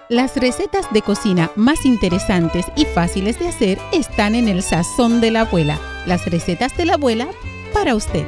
Las recetas de cocina más interesantes y fáciles de hacer están en el Sazón de la Abuela. Las recetas de la abuela para usted.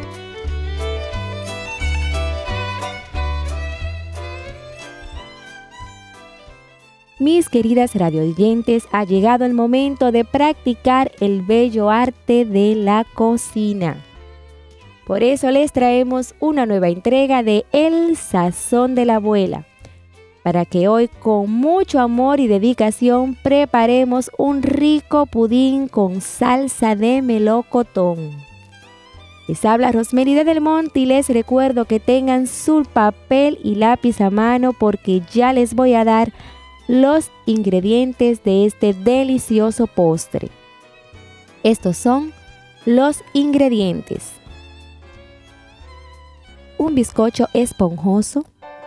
Mis queridas radioyentes, ha llegado el momento de practicar el bello arte de la cocina. Por eso les traemos una nueva entrega de El Sazón de la Abuela, para que hoy con mucho amor y dedicación preparemos un rico pudín con salsa de melocotón. Les habla Rosmerida del Monte y les recuerdo que tengan su papel y lápiz a mano porque ya les voy a dar los ingredientes de este delicioso postre. Estos son los ingredientes: un bizcocho esponjoso,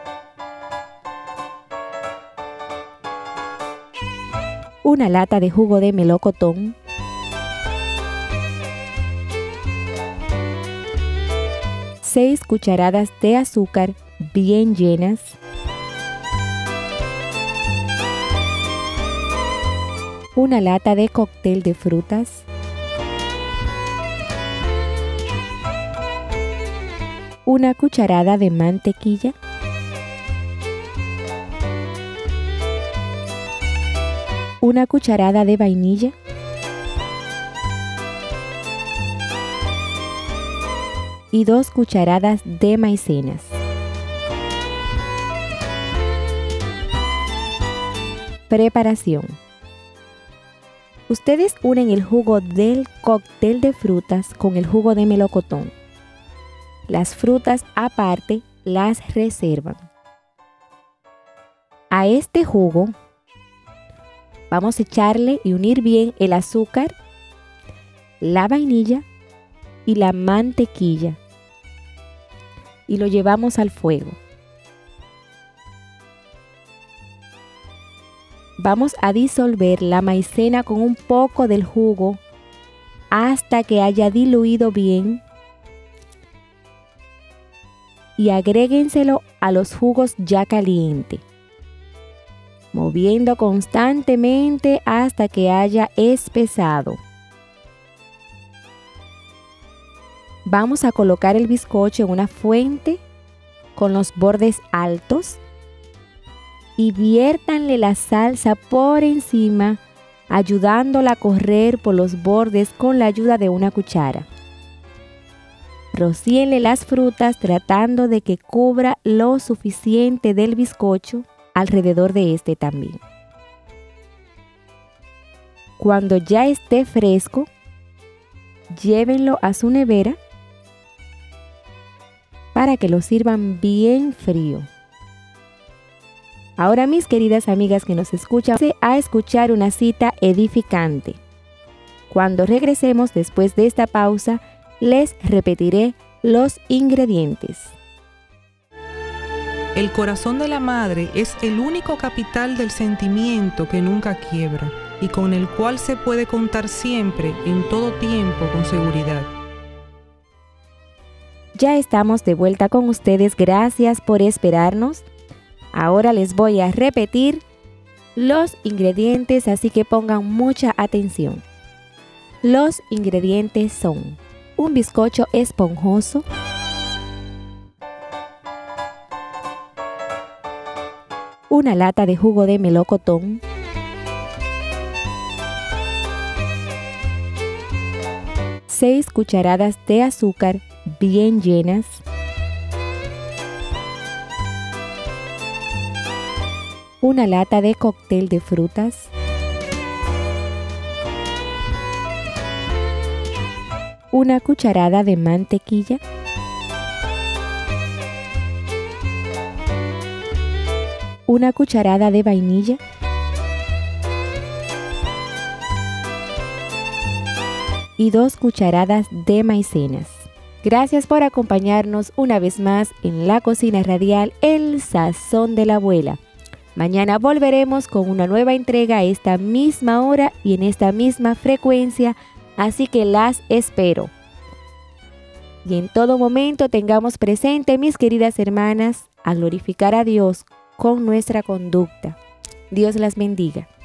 una lata de jugo de melocotón, seis cucharadas de azúcar bien llenas, una lata de cóctel de frutas, una cucharada de mantequilla, una cucharada de vainilla, y 2 cucharadas de maicenas. Preparación. Ustedes unen el jugo del cóctel de frutas con el jugo de melocotón. Las frutas aparte las reservan. A este jugo vamos a echarle y unir bien el azúcar, la vainilla y la mantequilla. Y lo llevamos al fuego. Vamos a disolver la maicena con un poco del jugo hasta que haya diluido bien. Y agréguenselo a los jugos ya calientes, moviendo constantemente hasta que haya espesado. Vamos a colocar el bizcocho en una fuente con los bordes altos y viértanle la salsa por encima, ayudándola a correr por los bordes con la ayuda de una cuchara. Rocíenle las frutas tratando de que cubra lo suficiente del bizcocho alrededor de este también. Cuando ya esté fresco, llévenlo a su nevera para que lo sirvan bien frío. Ahora, mis queridas amigas que nos escuchan, a escuchar una cita edificante. Cuando regresemos después de esta pausa, les repetiré los ingredientes. El corazón de la madre es el único capital del sentimiento que nunca quiebra y con el cual se puede contar siempre, en todo tiempo, con seguridad. Ya estamos de vuelta con ustedes, gracias por esperarnos. Ahora les voy a repetir los ingredientes, así que pongan mucha atención. Los ingredientes son un bizcocho esponjoso, una lata de jugo de melocotón, seis cucharadas de azúcar bien llenas, una lata de cóctel de frutas, una cucharada de mantequilla, una cucharada de vainilla, y 2 cucharadas de maicenas. Gracias por acompañarnos una vez más en la cocina radial El Sazón de la Abuela. Mañana volveremos con una nueva entrega a esta misma hora y en esta misma frecuencia, así que las espero. Y en todo momento tengamos presente, mis queridas hermanas, a glorificar a Dios con nuestra conducta, Dios las bendiga.